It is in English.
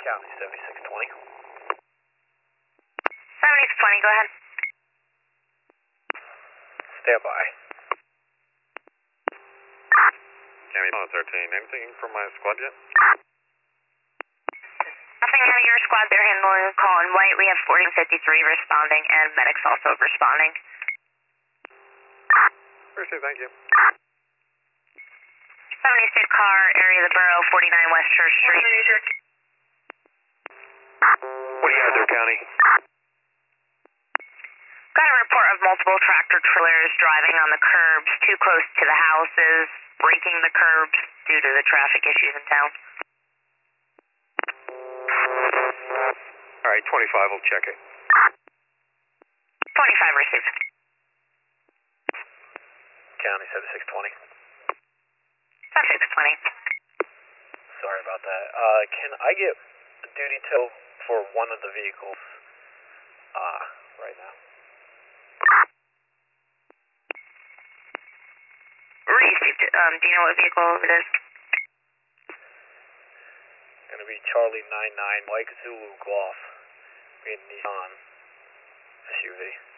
County 7620. 7620, go ahead. Stand by. County 13, anything from my squad yet? Nothing out of your squad, they're handling a call in white. We have 4053 responding and medics also responding. Appreciate it, thank you. 76 car, area of the borough, 49 West Church Street. What do you have there, County? Got a report of multiple tractor trailers driving on the curbs too close to the houses, breaking the curbs due to the traffic issues in town. All right, 25, we'll check it. 25 received. County 7620. 7620. Sorry about that. Can I get a duty tow for one of the vehicles right now? Received. Do you know what vehicle it is? Gonna be Charlie 99 Mike Zulu Golf in Nissan SUV.